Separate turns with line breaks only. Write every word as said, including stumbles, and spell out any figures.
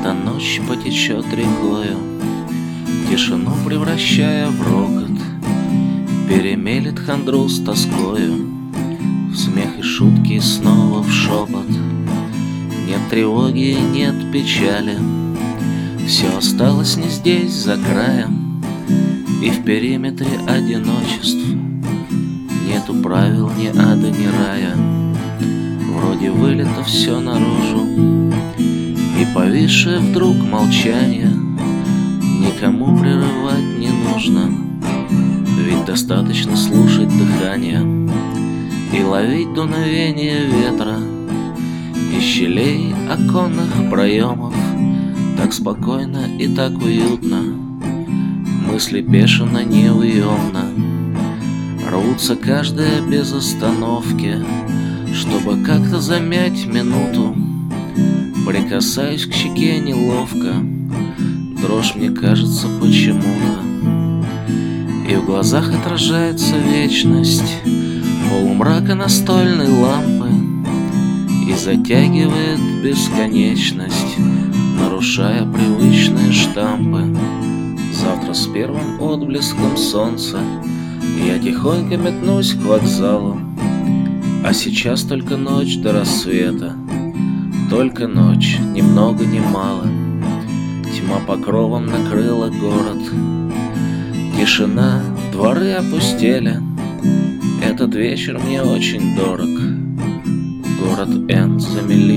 Эта ночь потечет рекою, тишину превращая в рокот, перемелет хандру с тоскою, в смех и шутки снова в шепот. Нет тревоги, нет печали, все осталось не здесь, за краем, и в периметре одиночеств нету правил ни ада, ни рая. Вроде вылито все наружу, и повисшее вдруг молчание никому прерывать не нужно, ведь достаточно слушать дыхание и ловить дуновение ветра из щелей оконных проемов. Так спокойно и так уютно, мысли бешено неуемно рвутся каждая без остановки, чтобы как-то замять минуту. Прикасаюсь к щеке неловко, дрожь мне кажется почему-то, и в глазах отражается вечность полумрака настольной лампы и затягивает бесконечность, нарушая привычные штампы. Завтра с первым отблеском солнца я тихонько метнусь к вокзалу, а сейчас только ночь до рассвета, только ночь, ни много ни мало. Тьма покровом накрыла город, тишина, дворы опустели. Этот вечер мне очень дорог. Город Н за миллион.